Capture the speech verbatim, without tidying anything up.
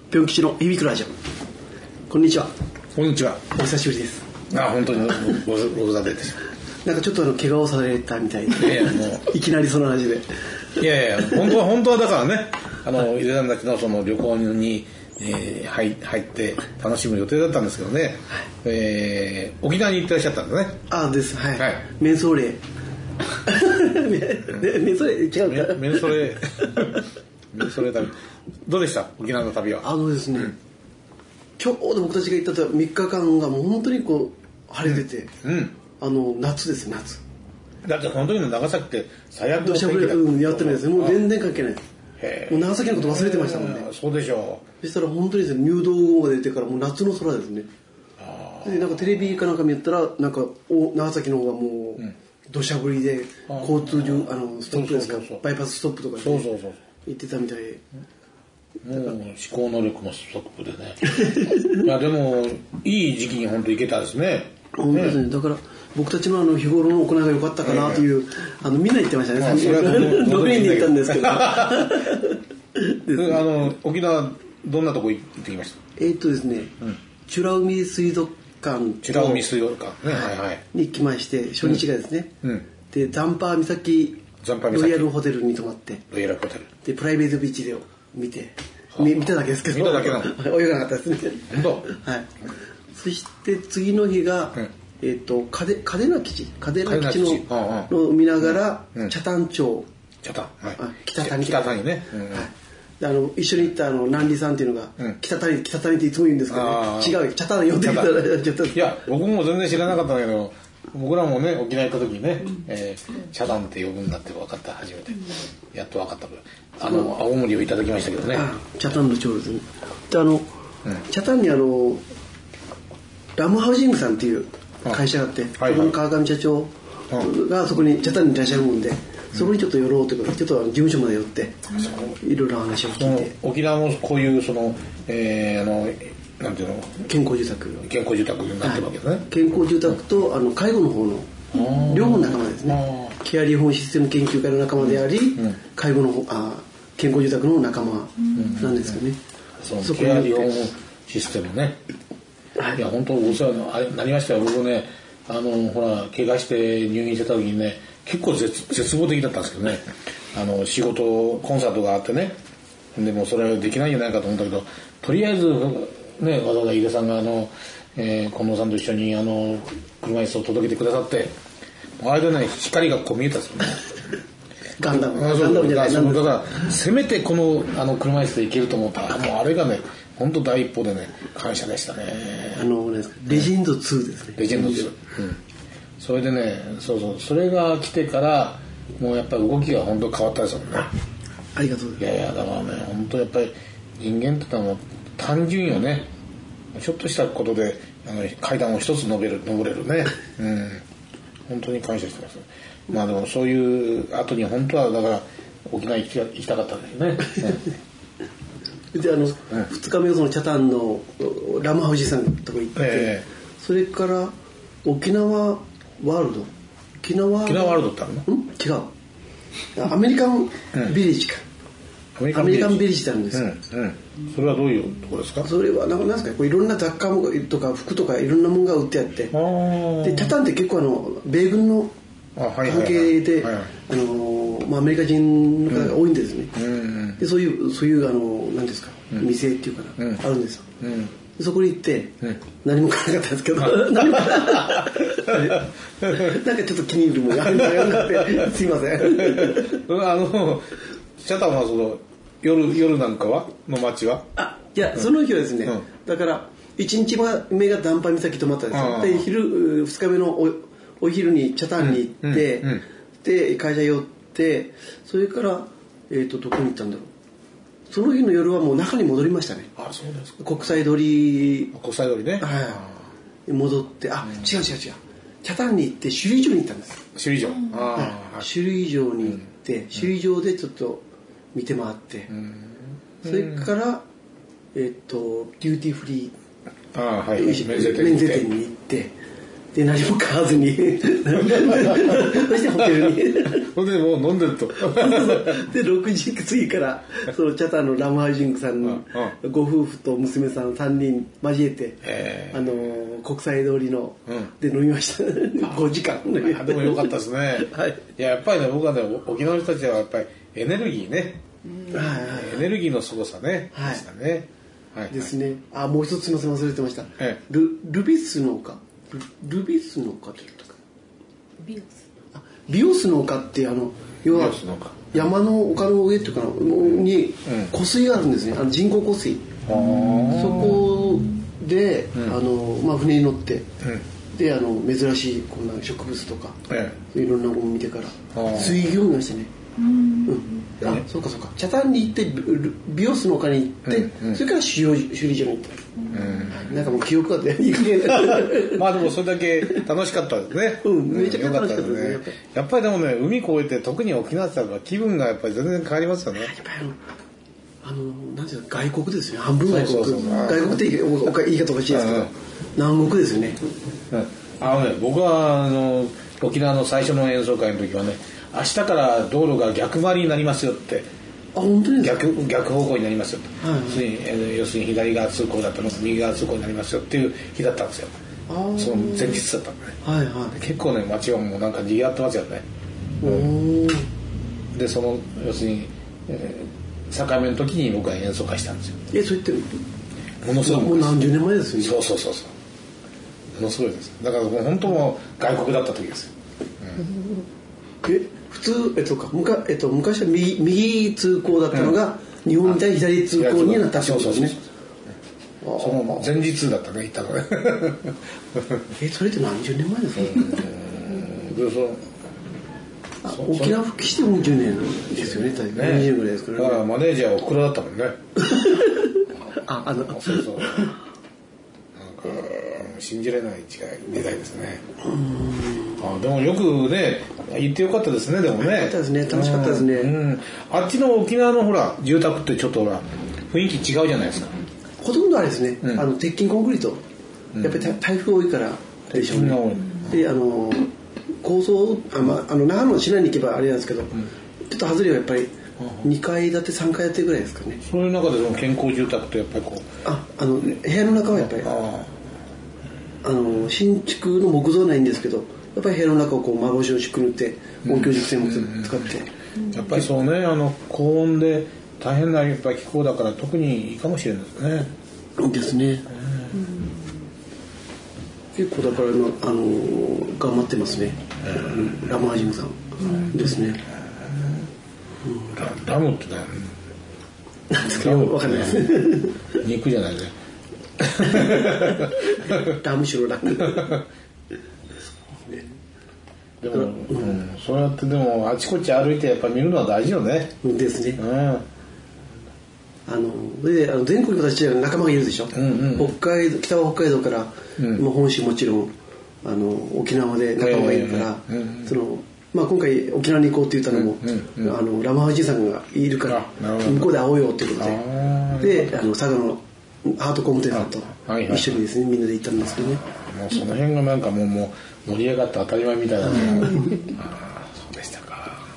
ぴょん吉の響くラジオ。こんにちは。 こんにちは。 お久しぶりです。 あ、本当にご無沙汰です。 なんかちょっとあの怪我をされたみたいで、いやいやもういきなりその話で。 いやいや本当は本当はだからね、あの井出さんたちのその旅行に、えー、入, 入って楽しむ予定だったんですけどね、はい、えー、沖縄に行ってらっしゃったんですね。 あですはい。 はい。 メンソーレ。メンソーレ違うか。 メンソーレ。メンソーレ旅。どうでした沖縄の旅は。 あのですね、うん、ちょうど僕たちが行ったみっかかんがもう本当にこう晴れてて、うんうん、あの夏です夏。 だって本当に長崎って最悪の天気だ。うん、やってないですね。もう全然関係ない。もう長崎のこと忘れてましたもんね。 そうでしょう。そしたら本当にですね、入道雲が出てからもう夏の空ですね。でなんかテレビかなんか見たらなんかお長崎の方がもう土砂降りで交通上あのストップですか、バイパスストップとかで、ね、 そうそうそう言ってたみたいで。 もう思考能力もストップでね。いやでもいい時期に本当行けたですね。 本当ですね。だから僕たちのあの日頃の行いが良かったかなという、えー、あのみんな言ってましたね。ろくにんで行ったんですけど。 ね、あの沖縄どんなとこ行ってきました？ えー、っとですね、うん、美ら海水族館美ら海水族館ね、はいはい、 に来まして初日がですね、うん、で残波岬ロイヤルホテルに泊まってロイヤルホテルでプライベートビーチで見て、はあ、見ただけですけど見ただけなの泳がなかったですね。 本当、 はい。そして次の日が、うん、えー、っと嘉手嘉手納基地嘉手納基地 の, の, のを見ながら、うん、北谷町北谷、はい、 北谷北谷ね、うんうん、はい、 あの一緒に行ったあの南里さんっていうのが、うん、北谷北谷っていつも言うんですけど、ね、違う北谷呼んできたらいや僕も全然知らなかったんだけど僕らもね沖縄行った時にね、うんえー、北谷って呼ぶんだって分かった初めて、うん、やっと分かったあの青森をいただきましたけどね。あ北谷の町ですね。であの、うん、北谷にあのラムハウジングさんっていう会社があって、はいはい、川上社長がそこに北谷にいらっしゃるもんで、そこにちょっと寄ろうということでちょっと事務所まで寄っていろいろ話を聞いて、 沖縄もこういうその、えー、あのなんていうの健康住宅健康住宅になってるわけですね、はい、 健康住宅とあの介護の方の両方の仲間ですね。ケアリフォームシステム研究会の仲間であり、うん、介護の方あ健康住宅の仲間なんですかね、 うんうん、そのケアリフォームシステムね、はい、いや本当お世話になりましたよ。僕ねあのほら怪我して入院してた時にね結構 絶, 絶望的だったんですけどね、あの仕事コンサートがあってね、でもそれはできないんじゃないかと思ったけど、とりあえずねわざわざ井出さんがあの、えー、近藤さんと一緒にあの車椅子を届けてくださって、あれでね光がこう見えたんですよね。 ガンダムガンダムじゃないだからせめてこのあの車椅子で行けると思ったら、もうあれがね本当第一歩でね感謝でしたね。 あのレジェンドツーですね。 レジェンドツー、うん、それでねそうそうそれが来てからもうやっぱり動きが本当変わったですもんね。 ありがとうございます。 いやいやだからね本当やっぱり人間ってのは単純よね。ちょっとしたことであの階段を一つ登れる登れるね、うん、本当に感謝してます。まあでもそういう後に本当はだから沖縄行き、行きたかったんですよね。 であの、うん、ふつかめはその北谷のラムハウジさんのとこ行って、えー、それから沖縄ワールド沖縄沖縄ワールドってあるの？ ん違うアメリカンビレッジか、うん、アメリカンビレッジってあるんですよ、 うんうん、それはどういうところですか？ それはなんですかこういろんな雑貨とか服とかいろんなものが売ってあって、で北谷って結構あの米軍の関係でアメリカ人の方が多いんですね、うん、でそういうそういうあの何ですか、うん、店っていうかな、うん、あるんですよ、うん、でそこに行って、うん、何も買わなかったんですけど、うん、何も買わなかったなんかちょっと気に入るものがあってすいませんあの北谷はその夜夜なんかはの街はあいや、うん、その日はですね、うん、だからいちにちめが残波岬泊まったんですよ。で昼ふつかめの お, お昼に北谷に行って、うんうん、で会社寄ってそれから、えー、とどこに行ったんだろう。その日の夜はもう中に戻りましたね。 あそうですか。 国際通り国際通りね、 はい、戻ってあ、うん、違う違う違う北谷に行って首里城に行ったんです。 首里城、 うんはい、首里城に行って、うん、首里城でちょっと見て回って、うん、それから、えー、とデューティーフリーあ、はい、免税店に行ってで何も買わずにそしてホテルにほんでもう飲んでるとでろくじ過ぎからそのチャタのラムハイジングさんのご夫婦と娘さんさんにん交えて、えー、あの国際通りの、うん、で飲みましたごじかん。 あでもよかったですね、はい、いややっぱりね僕はね沖縄の人たちはやっぱりエネルギーね、うんはいはいはい、エネルギーのすごさね、はい、でしたね、 はいはい、ですね。あもう一つすみません忘れてました、ええ、ル, ルビスの丘ル, ルビスの丘って言ったかビオスあビオスの丘ってあの要は山の丘の上っていうかなに湖水があるんですね。あの人工湖水、そこで、うん、あのまあ、船に乗って、うん、であの珍しいこんな植物とか、ええ、いろんなものを見てから水牛を見ましたね。うん、うん、あそうかそうかチャタンに行ってビオスの丘に行って、うんうん、それから首里城に行った、うん、なんかもう記憶があっていい加減まあでもそれだけ楽しかったですね。 うんめちゃくちゃ楽しかったですね。 やっぱりでもね海越えて特に沖縄って気分がやっぱり全然変わりますよね。やっぱりあのなんていうか外国ですよね。半分外国。そうそうそう外国って言い方おかしいですけど南国ですよね。 うん、あのね僕はあの沖縄の最初の演奏会の時はね明日から道路が逆回りになりますよってあ本当に逆逆方向になりますよと、はいはい、要するに左側通行だったのが右側通行になりますよっていう日だったんですよ。その前日だったんでね、はいはい、結構ね街はもうなんか賑わってますよね。でその要するに、えー、境目の時に僕は演奏会したんですよ。 えそう言ってものすごいもう何十年前ですよね。 そうそうそうそうものすごいです。だからもう本当もう外国だった時ですよ、 うん、え普通、えっとかむかえっと、昔は 右, 右通行だったのが、うん、日本みたいに左通行になったってことですね。 その前日だったね行ったのねえそれって何十年前ですか。 でそあ沖縄復帰してもうじゅうねんですよね。大体にじゅうぐらいですからね。 だからマネージャーおふくろだったもんねああのそうそうなんか、えー、信じれない時代ですね。あでもよくね行ってよかったですね。でもねよかったですね楽しかったですね、うんうん、 あっちの沖縄のほら住宅ってちょっとほら雰囲気違うじゃないですか。 ほとんどあれですね、うん、あの鉄筋コンクリート、やっぱり台風多いからでしょうね。であの高層あ、まあ、あの長野の市内に行けばあれなんですけど、うん、ちょっと外れはやっぱりにかい建てさんかい建てぐらいですかね。 そういう中でその健康住宅ってやっぱりこうああの部屋の中はやっぱりああの新築の木造ないんですけどやっぱり部屋の中をこう幻の漆塗って音響熟成も使って、 うんうん、やっぱりそうねあの高温で大変なやっぱり気候だから特にいいかもしれないですね。 ですね、うん、結構だからのあの頑張ってますね、うん、ラムハジムさんですね、 うん、ラ, ラムって何なんですか分かんないです肉じゃないねラムシロラムでも、うん、そうやってでもあちこち歩いてやっぱ見るのは大事よね。 ですね、 うんあのであの全国の形で仲間がいるでしょ、うんうん、北海道北は北海道から、うん、本州もちろんあの沖縄で仲間がいるから、えーうんうん、そのまあ、今回沖縄に行こうって言ったのも、うんうんうん、あのラマハジさんがいるから向こうで会おうよっていうことでであの佐賀のハートコムテーターと一緒にですね、はいはい、みんなで行ったんですけどね。 もうその辺がなんかもう、もう盛り上がって当たり前みたいなね